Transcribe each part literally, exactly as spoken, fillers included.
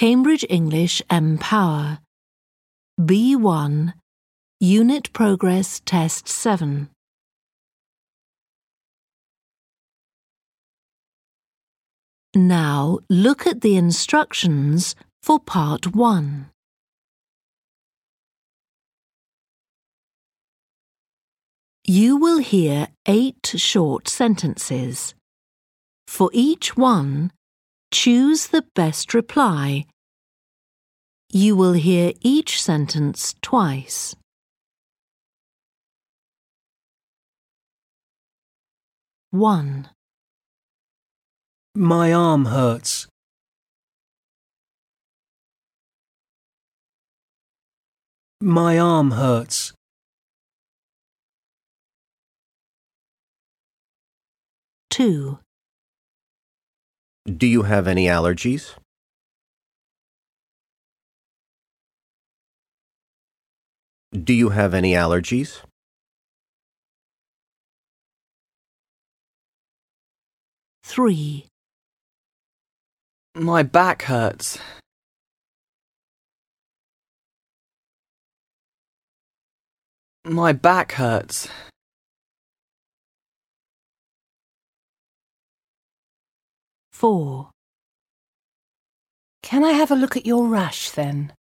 Cambridge English Empower. B one, Unit Progress Test seven. Now look at the instructions for Part one. You will hear eight short sentences. For each one, choose the best reply. You will hear each sentence twice. one. My arm hurts. My arm hurts. two. Do you have any allergies? Do you have any allergies? three. My back hurts. My back hurts. four. Can I have a look at your rash then?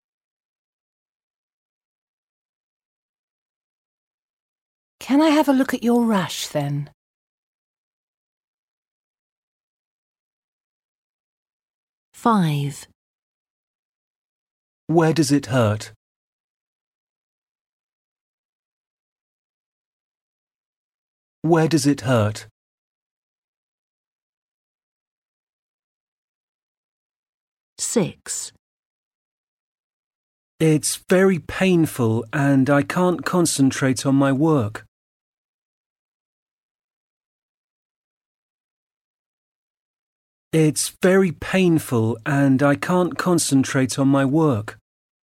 Can I have a look at your rash then? five. Where does it hurt? Where does it hurt? six. It's very painful and I can't concentrate on my work. It's very painful and I can't concentrate on my work.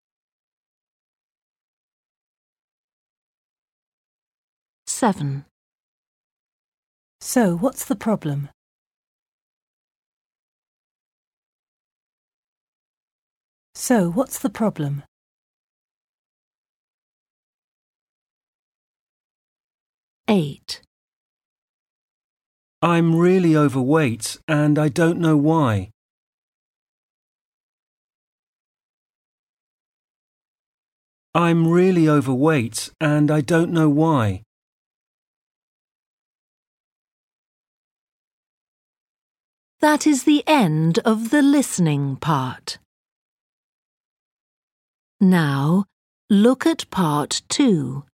seven. So, what's the problem? So, what's the problem? eight. I'm really overweight and I don't know why. I'm really overweight and I don't know why. That is the end of the listening part. Now, look at part two.